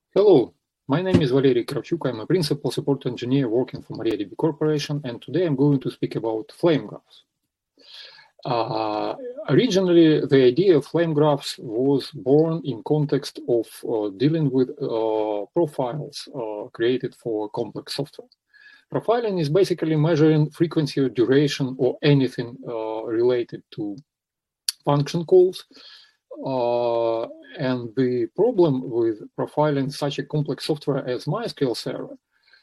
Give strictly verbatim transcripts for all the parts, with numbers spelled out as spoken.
Hello, my name is Valery Kravchuk. I'm a principal support engineer working for MariaDB Corporation, and today I'm going to speak about flame graphs. Uh, originally, the idea of flame graphs was born in context of uh, dealing with uh, profiles uh, created for complex software. Profiling is basically measuring frequency or duration or anything uh, related to function calls. Uh, and the problem with profiling such a complex software as MySQL Server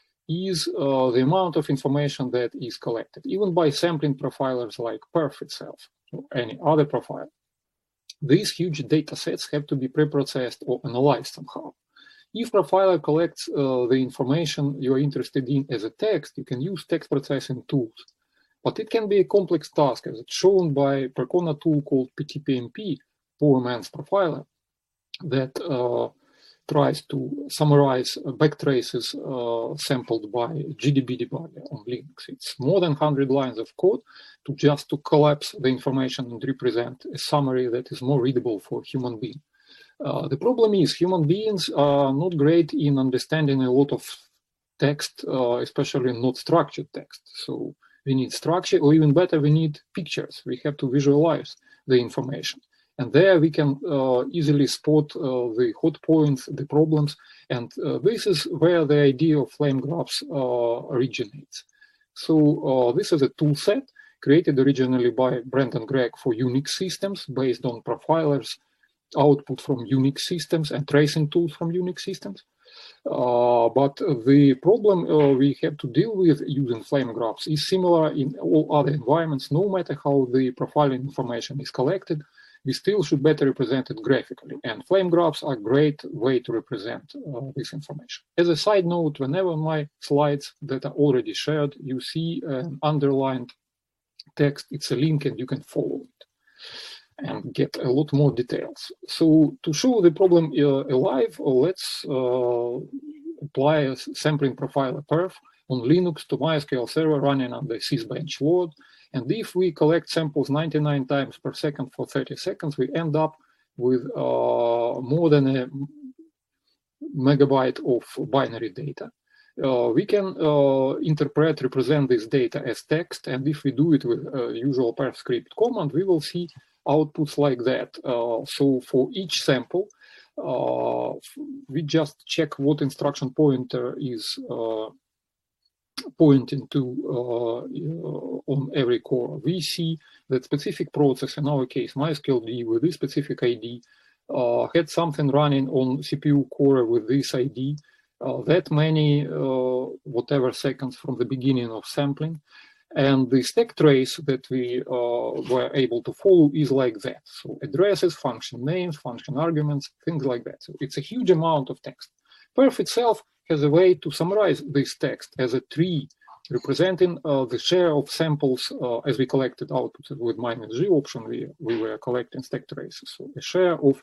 is uh, the amount of information that is collected, even by sampling profilers like Perf itself or any other profiler. These huge data sets have to be preprocessed or analyzed somehow. If profiler collects uh, the information you're interested in as a text, you can use text processing tools. But it can be a complex task, as it's shown by a Percona tool called P T P M P, Poor Man's Profiler, that uh, tries to summarize backtraces uh, sampled by G D B debugger on Linux. It's more than one hundred lines of code to just to collapse the information and represent a summary that is more readable for a human being. Uh, the problem is human beings are not great in understanding a lot of text, uh, especially not structured text. So we need structure, or even better, we need pictures. We have to visualize the information. And there we can uh, easily spot uh, the hot points, the problems, and uh, this is where the idea of flame graphs uh, originates. So uh, this is a tool set created originally by Brendan Gregg for Unix systems based on profilers, output from Unix systems, and tracing tools from Unix systems. Uh, but the problem uh, we have to deal with using flame graphs is similar in all other environments. No matter how the profiling information is collected, we still should better represent it graphically. And flame graphs are a great way to represent uh, this information. As a side note, whenever my slides that are already shared, you see an underlined text, it's a link and you can follow it and get a lot more details. So to show the problem uh, alive, let's uh, apply a sampling profiler perf on Linux to MySQL Server running on the sysbench load. And if we collect samples ninety-nine times per second for thirty seconds, we end up with uh, more than a megabyte of binary data. Uh, we can uh, interpret, represent this data as text, and if we do it with uh, usual perf script command, we will see outputs like that. Uh, so for each sample, uh, we just check what instruction pointer is uh, pointing to uh, uh, on every core. We see that specific process, in our case, MySQLD with this specific I D, uh, had something running on C P U core with this I D, uh, that many, uh, whatever seconds from the beginning of sampling. And the stack trace that we uh, were able to follow is like that. So addresses, function names, function arguments, things like that. So it's a huge amount of text. Perf itself has a way to summarize this text as a tree representing uh, the share of samples uh, as we collected outputs with minus G option, we, we were collecting stack traces. So a share of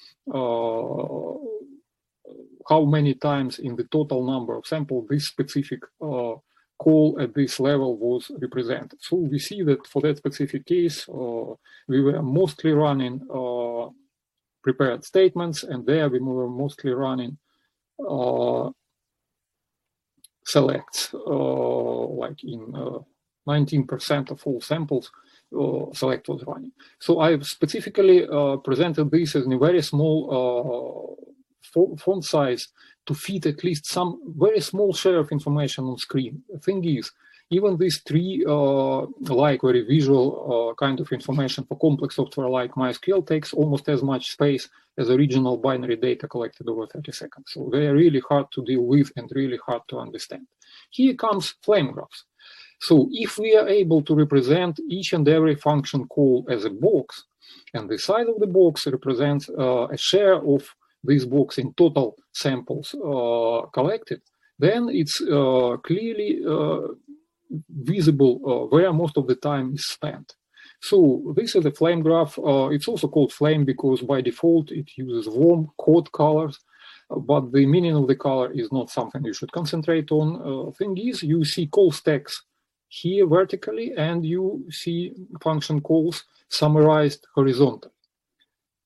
uh, how many times in the total number of samples this specific uh, call at this level was represented. So we see that for that specific case, uh, we were mostly running uh, prepared statements, and there we were mostly running uh, selects, uh, like in uh, nineteen percent of all samples, uh, select was running. So I've specifically uh, presented this as a very small uh, font size to fit at least some very small share of information on screen. The thing is, even this tree, uh, like very visual uh, kind of information for complex software like MySQL takes almost as much space as original binary data collected over thirty seconds. So they are really hard to deal with and really hard to understand. Here comes flame graphs. So if we are able to represent each and every function call as a box, and the size of the box represents uh, a share of this box in total samples uh, collected, then it's uh, clearly uh, visible uh, where most of the time is spent. So this is a flame graph. Uh, it's also called flame because by default it uses warm coat colors, uh, but the meaning of the color is not something you should concentrate on. Uh, thing is, you see call stacks here vertically, and you see function calls summarized horizontally.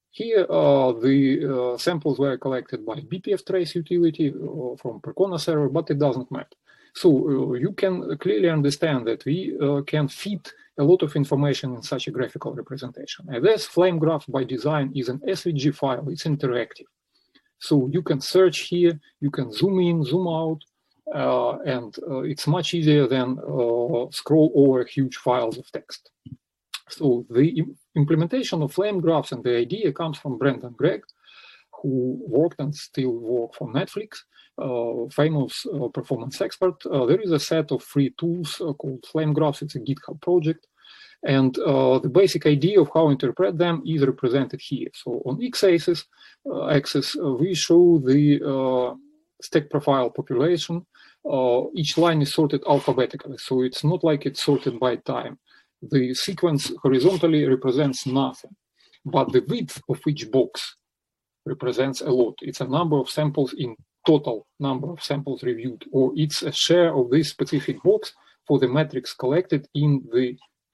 Here, uh, the uh, samples were collected by B P F trace utility uh, from Percona server, but it doesn't matter. So uh, you can clearly understand that we uh, can fit a lot of information in such a graphical representation. And this flame graph by design is an S V G file, it's interactive. So you can search here, you can zoom in, zoom out, uh, and uh, it's much easier than uh, scroll over huge files of text. So the implementation of flame graphs and the idea comes from Brendan Gregg, who worked and still work for Netflix, uh, famous uh, performance expert. Uh, there is a set of free tools uh, called flame graphs. It's a GitHub project. And uh, the basic idea of how to interpret them is represented here. So on x-axis, uh, axis, uh, we show the uh, stack profile population. Uh, each line is sorted alphabetically, so it's not like it's sorted by time. The sequence horizontally represents nothing, but the width of each box represents a lot. It's a number of samples in total number of samples reviewed, or it's a share of this specific box for the metrics collected in the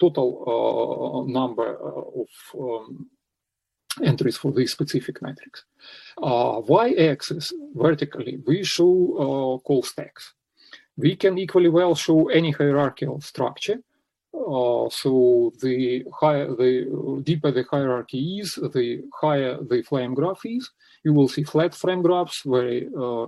total uh, number uh, of um, entries for this specific metrics. Uh, y-axis, vertically, we show uh, call stacks. We can equally well show any hierarchical structure. Uh, so the higher, the deeper the hierarchy is, the higher the flame graph is. You will see flat flame graphs, very uh,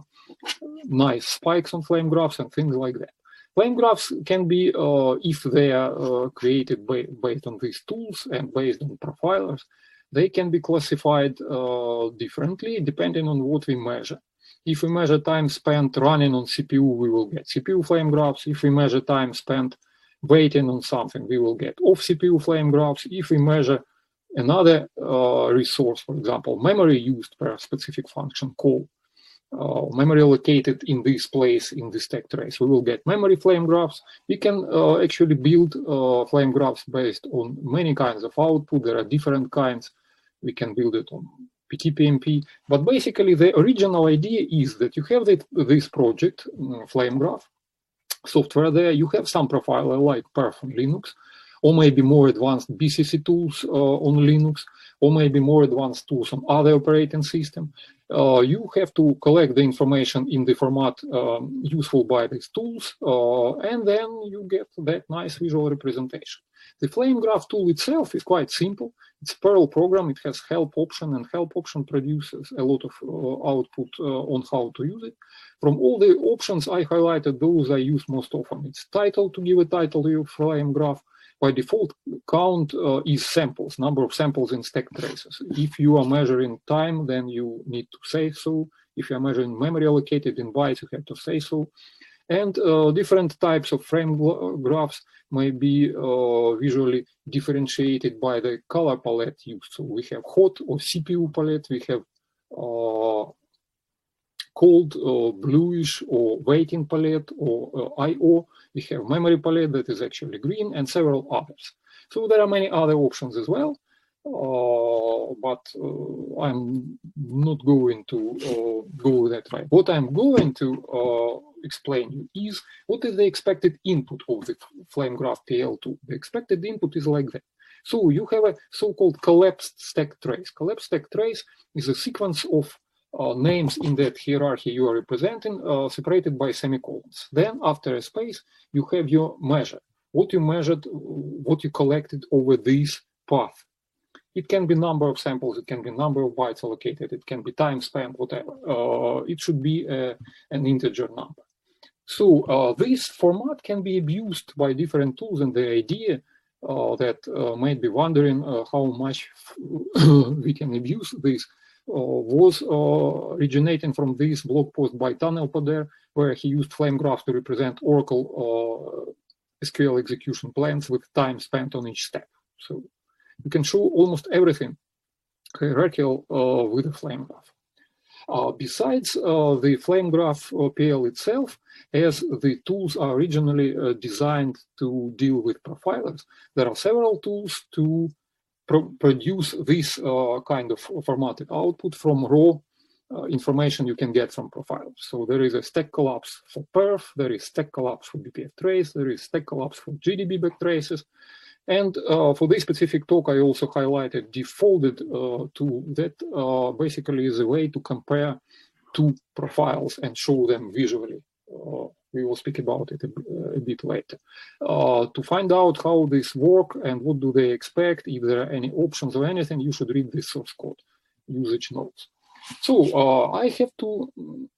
nice spikes on flame graphs and things like that. Flame graphs can be, uh, if they are uh, created by, based on these tools and based on profilers, they can be classified uh, differently depending on what we measure. If we measure time spent running on C P U, we will get C P U flame graphs. If we measure time spent waiting on something, we will get off-C P U flame graphs. If we measure another uh, resource, for example, memory used per specific function call, uh, memory located in this place in the stack trace, we will get memory flame graphs. We can uh, actually build uh, flame graphs based on many kinds of output. There are different kinds. We can build it on P T P M P, but basically the original idea is that you have the, this project, uh, flame graph, software there, you have some profiler like Perf on Linux, or maybe more advanced B C C tools uh, on Linux, or maybe more advanced tools on other operating system. Uh, you have to collect the information in the format um, useful by these tools, uh, and then you get that nice visual representation. The flame graph tool itself is quite simple. It's a Perl program. It has help option, and help option produces a lot of uh, output uh, on how to use it. From all the options I highlighted, those I use most often. It's title, to give a title to your flame graph. By default, count uh, is samples, number of samples in stack traces. If you are measuring time, then you need to say so. If you are measuring memory allocated in bytes, you have to say so. And uh, different types of frame graphs may be uh, visually differentiated by the color palette used. So we have hot or C P U palette, we have uh, cold, uh, bluish or waiting palette, or uh, I O. We have memory palette that is actually green, and several others. So there are many other options as well, uh, but uh, I'm not going to uh, go that way. What I'm going to uh, explain you is what is the expected input of the flame graph P L two. The expected input is like that. So you have a so-called collapsed stack trace. Collapsed stack trace is a sequence of Uh, names in that hierarchy you are representing, uh, separated by semicolons. Then, after a space, you have your measure. What you measured, what you collected over this path. It can be number of samples, it can be number of bytes allocated, it can be time spent, whatever. Uh, it should be a, an integer number. So uh, this format can be abused by different tools, and the idea uh, that uh, might be wondering uh, how much we can abuse this Uh, was uh, originating from this blog post by Tanel Poder, where he used flame graph to represent Oracle uh, S Q L execution plans with time spent on each step. So you can show almost everything hierarchical uh, with a flame graph. Uh, besides uh, the flame graph uh, P L itself, as the tools are originally uh, designed to deal with profilers, there are several tools to Pro produce this uh, kind of formatted output from raw uh, information you can get from profilers. So there is a stack collapse for perf, there is stack collapse for B P F trace, there is stack collapse for G D B back traces, And uh, for this specific talk, I also highlighted defaulted uh, tool that uh, basically is a way to compare two profiles and show them visually. Uh, we will speak about it a, a bit later. Uh, to find out how this work and what do they expect, if there are any options or anything, you should read this source code, usage notes. So uh, I have to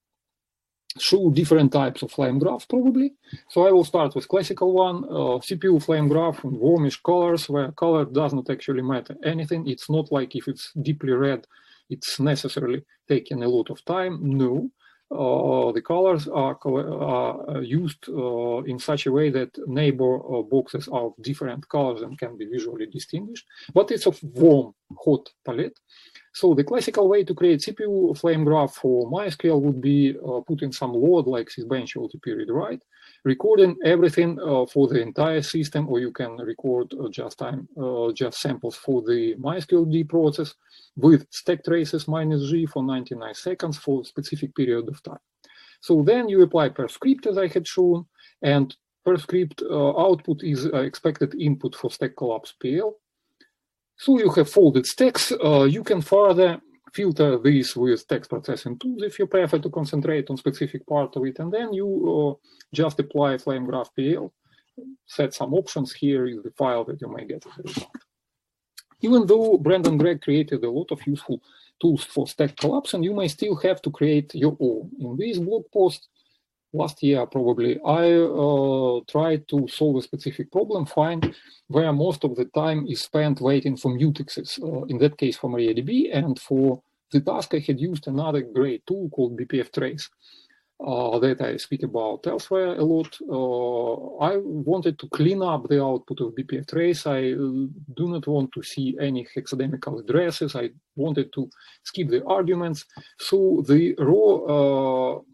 show different types of flame graphs probably. So I will start with classical one, uh, C P U flame graph in warmish colors, where color does not actually matter anything. It's not like if it's deeply red, it's necessarily taking a lot of time. No, uh, the colors are, are used uh, in such a way that neighbor uh, boxes are of different colors and can be visually distinguished, but it's of warm, hot palette. So the classical way to create C P U flame graph for MySQL would be uh, putting some load like sysbench L T P read write, recording everything uh, for the entire system, or you can record uh, just time, uh, just samples for the MySQL process with stack traces minus G for ninety-nine seconds for a specific period of time. So then you apply per script as I had shown, and per script uh, output is uh, expected input for stack collapse P L. So you have folded stacks. Uh, you can further filter these with text processing tools if you prefer to concentrate on specific part of it, and then you uh, just apply flame graph P L, set some options. Here is the file that you may get as a result. Even though Brendan Gregg created a lot of useful tools for stack collapse, and you may still have to create your own. In this blog post, last year probably, I uh, tried to solve a specific problem, find where most of the time is spent waiting for mutexes, uh, in that case for MariaDB, and for the task I had used another great tool called B P F trace uh, that I speak about elsewhere a lot. Uh, I wanted to clean up the output of B P F trace. I uh, do not want to see any hexadecimal addresses. I wanted to skip the arguments. So the raw uh,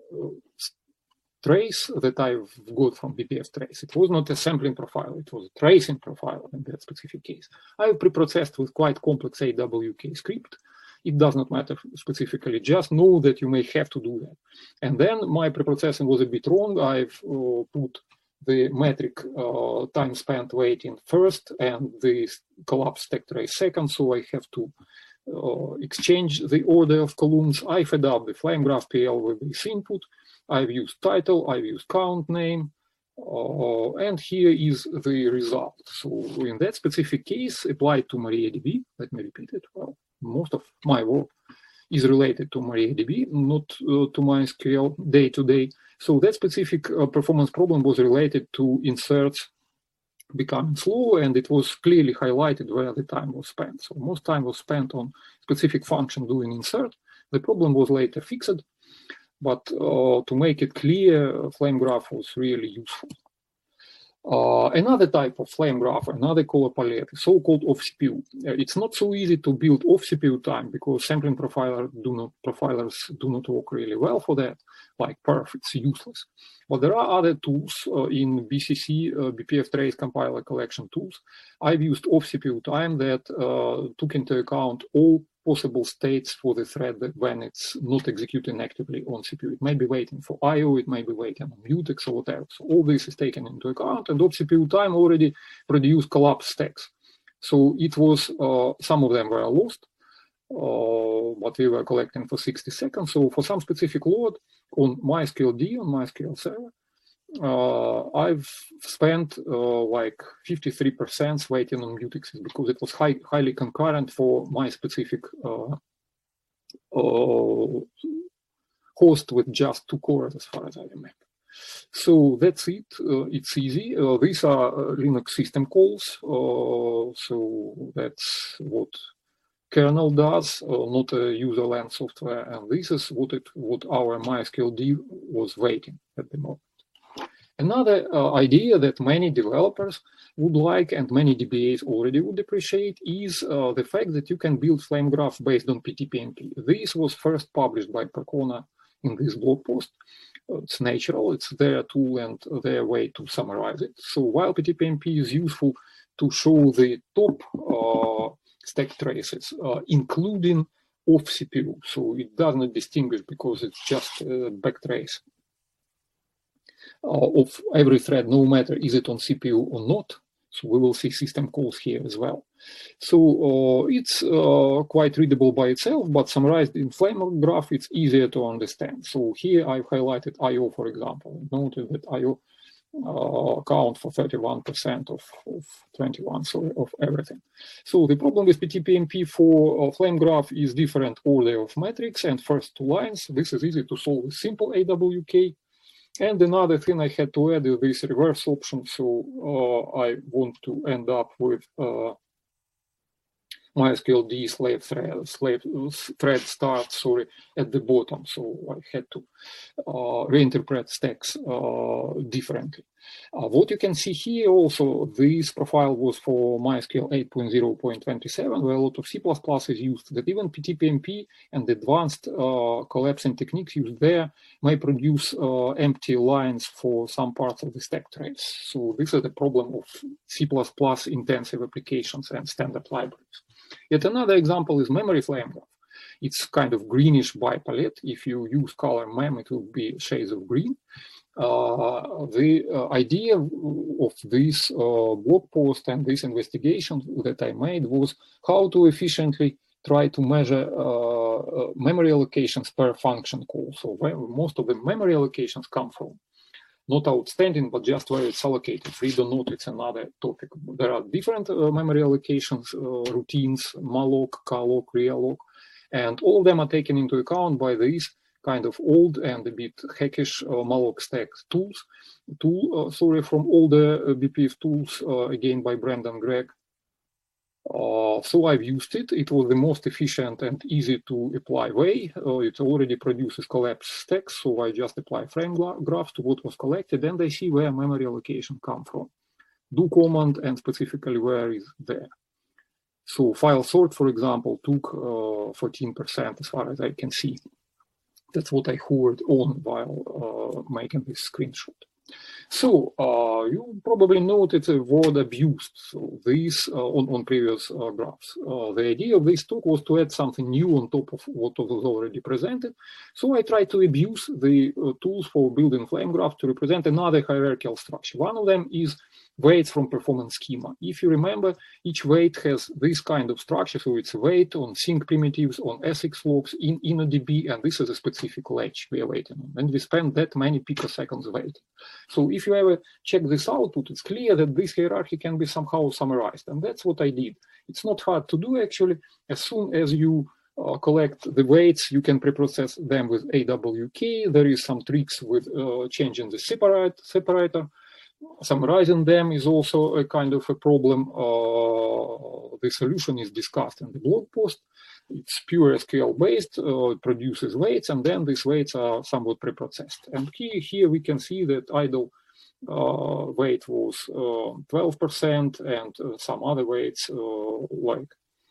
trace that I've got from B P F trace, it was not a sampling profile, it was a tracing profile in that specific case. I've preprocessed with quite complex A W K script. It does not matter specifically, just know that you may have to do that. And then my preprocessing was a bit wrong. I've uh, put the metric uh, time spent waiting first and the collapse stack trace second, so I have to uh, exchange the order of columns. I fed up the flame graph P L with this input. I've used title, I've used count name, uh, and here is the result. So in that specific case, applied to MariaDB, let me repeat it, well, most of my work is related to MariaDB, not uh, to MySQL day to day. So that specific uh, performance problem was related to inserts becoming slow, and it was clearly highlighted where the time was spent. So most time was spent on specific function doing insert. The problem was later fixed. But uh, to make it clear, flame graph was really useful. Uh, another type of flame graph, another color palette, so-called off C P U. Uh, it's not so easy to build off C P U time because sampling profiler do not, profilers do not work really well for that, like perf, it's useless. But there are other tools uh, in B C C, uh, B P F trace compiler collection tools. I've used off C P U time that uh, took into account all possible states for the thread that when it's not executing actively on C P U. It may be waiting for I O, it may be waiting on mutex or whatever. So all this is taken into account, and off C P U time already produced collapse stacks. So it was, uh, some of them were lost, uh, but we were collecting for sixty seconds. So for some specific load on MySQL-D, on MySQL server, Uh, I've spent uh, like fifty-three percent waiting on mutexes because it was high, highly concurrent for my specific uh, uh, host with just two cores, as far as I remember. So that's it. Uh, it's easy. Uh, these are uh, Linux system calls. Uh, so that's what kernel does, uh, not a user-land software. And this is what it, what our MySQL-D was waiting at the moment. Another uh, idea that many developers would like and many D B As already would appreciate is uh, the fact that you can build flame graphs based on P T P N P. This was first published by Percona in this blog post. Uh, it's natural, it's their tool and their way to summarize it. So while P T P N P is useful to show the top uh, stack traces, uh, including off C P U, so it does not distinguish because it's just a backtrace Uh, of every thread, no matter is it on C P U or not. So we will see system calls here as well. So uh, it's uh, quite readable by itself, but summarized in flame graph, it's easier to understand. So here I've highlighted I O, for example. Noted that I O uh, account for thirty-one percent of, of twenty-one, so of everything. So the problem with P T P M P for uh, flame graph is different order of metrics and first two lines. This is easy to solve with simple A W K. And another thing I had to add is this reverse option. So uh, I want to end up with uh, MySQL D slave thread, slave thread start, sorry, at the bottom. So I had to uh, reinterpret stacks uh, differently. Uh, what you can see here also, this profile was for MySQL eight point zero point twenty-seven, where a lot of C plus plus is used, that even P T P M P and the advanced uh, collapsing techniques used there may produce uh, empty lines for some parts of the stack trace. So this is the problem of C plus plus intensive applications and standard libraries. Yet another example is memory flame graph. It's kind of greenish bipalette. If you use color mem, it will be shades of green. Uh, the uh, idea of this uh, blog post and this investigation that I made was how to efficiently try to measure uh, uh, memory allocations per function call. So where most of the memory allocations come from. Not outstanding, but just where it's allocated. Read or not, it's another topic. There are different uh, memory allocations, uh, routines, malloc, calloc, realloc, and all of them are taken into account by these kind of old and a bit hackish uh, malloc stack tools. Tool, uh, sorry, from older uh, B P F tools, uh, again by Brendan Gregg. Uh, so I've used it. It was the most efficient and easy to apply way. Uh, it already produces collapsed stacks, so I just apply frame graphs to what was collected, and I see where memory allocation come from. Do command and specifically where is there. So file sort, for example, took uh, fourteen percent as far as I can see. That's what I hovered on while uh, making this screenshot. So uh, you probably noted the word abused. So this uh, on, on previous uh, graphs. Uh, the idea of this talk was to add something new on top of what was already presented. So I tried to abuse the uh, tools for building flame graph to represent another hierarchical structure. One of them is weights from performance schema. If you remember, each weight has this kind of structure. So it's a weight on sync primitives, on S X logs, in InnoDB, and this is a specific latch we are waiting on. And we spend that many picoseconds waiting. So if you ever check this output, it's clear that this hierarchy can be somehow summarized. And that's what I did. It's not hard to do, actually. As soon as you uh, collect the weights, you can preprocess them with A W K. There is some tricks with uh, changing the separate, separator. Summarizing them is also a kind of a problem. Uh, the solution is discussed in the blog post. It's pure S Q L based, uh, it produces weights, and then these weights are somewhat preprocessed. And here, here we can see that idle uh, weight was uh, twelve percent, and uh, some other weights uh, like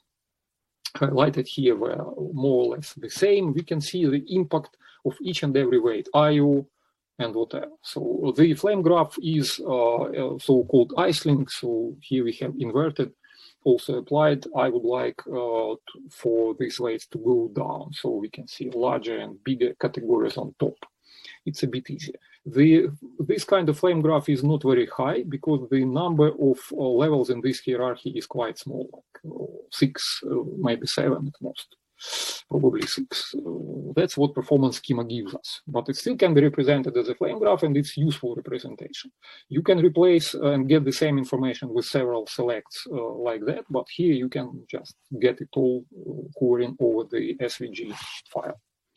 highlighted here were more or less the same. We can see the impact of each and every weight, I O, and whatever. So the flame graph is uh, so-called icelink. So here we have inverted, also applied. I would like uh, to, for these weights to go down, so we can see larger and bigger categories on top. It's a bit easier. The, this kind of flame graph is not very high because the number of uh, levels in this hierarchy is quite small, like uh, six, uh, maybe seven at most. Probably six. Uh, that's what performance schema gives us. But it still can be represented as a flame graph, and it's useful representation. You can replace and get the same information with several selects uh, like that, but here you can just get it all uh, hovering over the S V G file.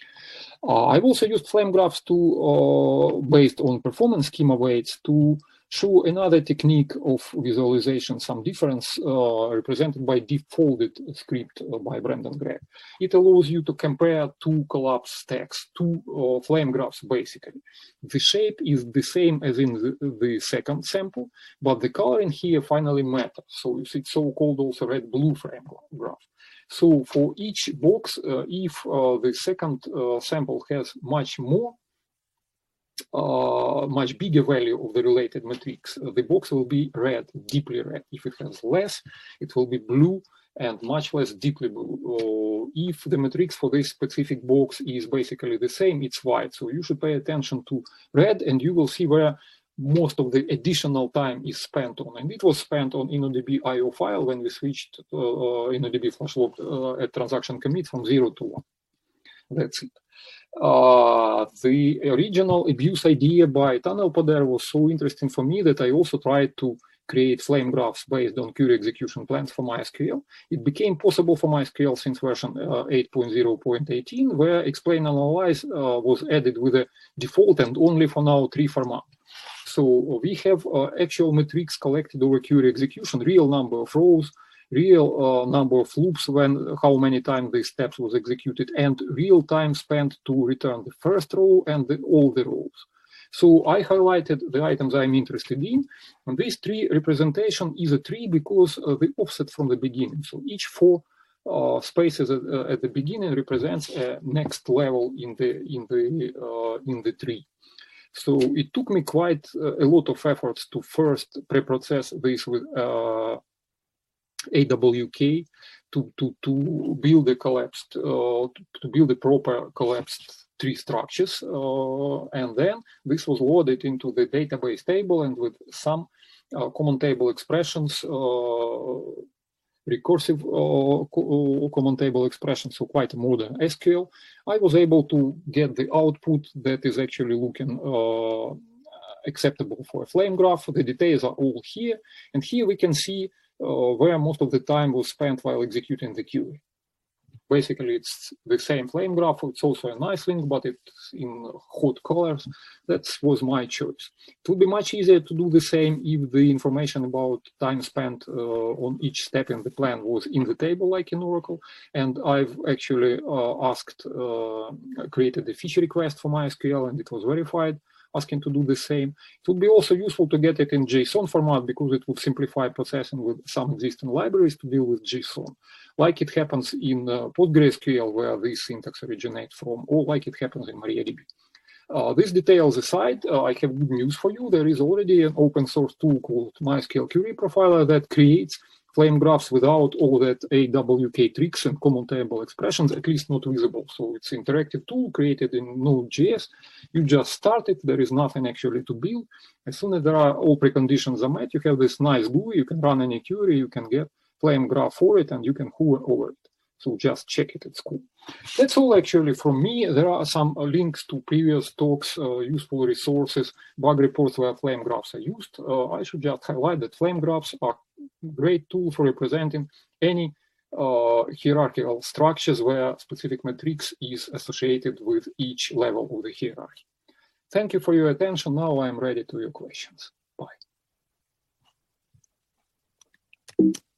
Uh, I've also used flame graphs to, uh, based on performance schema weights, to show another technique of visualization, some difference uh, represented by defaulted script uh, by Brendan Gregg. It allows you to compare two collapsed stacks, two uh, flame graphs basically. The shape is the same as in the, the second sample, but the coloring here finally matters. So it's so-called also red-blue flame graph. So for each box, uh, if uh, the second uh, sample has much more, uh, much bigger value of the related matrix, uh, the box will be red, deeply red. If it has less, it will be blue and much less deeply blue. Uh, if the matrix for this specific box is basically the same, it's white. So you should pay attention to red, and you will see where most of the additional time is spent on. And it was spent on InnoDB I O file when we switched uh, InnoDB flash log uh, at transaction commit from zero to one. That's it. Uh, the original abuse idea by TunnelPodder was so interesting for me that I also tried to create flame graphs based on query execution plans for MySQL. It became possible for MySQL since version uh, eight point zero point eighteen, where explain analyze uh, was added with a default and only for now tree format. So we have uh, actual metrics collected over query execution, real number of rows, real uh, number of loops when how many times these steps was executed, and real time spent to return the first row and the, all the rows. So I highlighted the items I'm interested in, and this tree representation is a tree because uh, the offset from the beginning. So each four uh, spaces at, uh, at the beginning represents a next level in the in the uh, in the tree. So it took me quite uh, a lot of efforts to first pre-process this with uh, A W K to to to build the collapsed uh, to build the proper collapsed tree structures, uh, and then this was loaded into the database table, and with some uh, common table expressions, uh, recursive uh, co common table expressions, so quite modern S Q L, I was able to get the output that is actually looking uh, acceptable for a flame graph. The details are all here, and here we can see Uh, where most of the time was spent while executing the query. Basically, it's the same flame graph. It's also a nice link, but it's in hot colors. That was my choice. It would be much easier to do the same if the information about time spent uh, on each step in the plan was in the table, like in Oracle. And I've actually uh, asked, uh, created a feature request for MySQL, and it was verified, asking to do the same. It would be also useful to get it in JSON format because it would simplify processing with some existing libraries to deal with JSON, like it happens in uh, PostgreSQL, where this syntax originates from, or like it happens in MariaDB. Uh, these details aside, uh, I have good news for you. There is already an open source tool called MySQL Query Profiler that creates flame graphs without all that A W K tricks and common table expressions, at least not visible. So it's an interactive tool created in Node.js. You just start it. There is nothing actually to build. As soon as there are all preconditions are met, you have this nice G U I. You can run any query. You can get flame graph for it, and you can hover over it. So just check it. It's cool. That's all actually from me. There are some uh, links to previous talks, uh, useful resources, bug reports where flame graphs are used. Uh, I should just highlight that flame graphs are a great tool for representing any uh, hierarchical structures where specific matrix is associated with each level of the hierarchy. Thank you for your attention. Now I am ready to your questions. Bye.